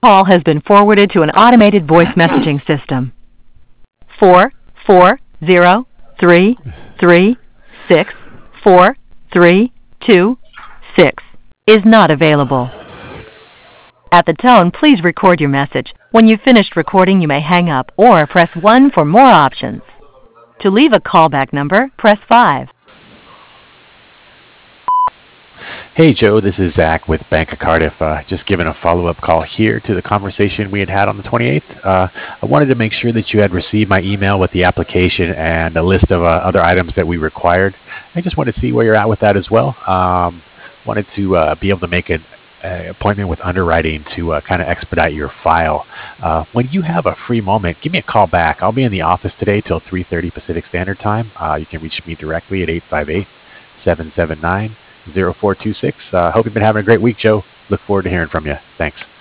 Call has been forwarded to an automated voice messaging system. 440336432 is not available. At the tone, please record your message. When you've finished recording, you may hang up or press 1 for more options. To leave a callback number, press 5. Hey Joe, this is Zach with Bank of Cardiff. Just giving a follow-up call here to the conversation we had on the 28th. I wanted to make sure that you had received my email with the application and a list of other items that we required. I just wanted to see where you're at with that as well. Wanted to be able to make an appointment with underwriting to kind of expedite your file. When you have a free moment, give me a call back. I'll be in the office today till 3:30 Pacific Standard Time. You can reach me directly at 858-779-0426. Hope you've been having a great week, Joe. Look forward to hearing from you. Thanks.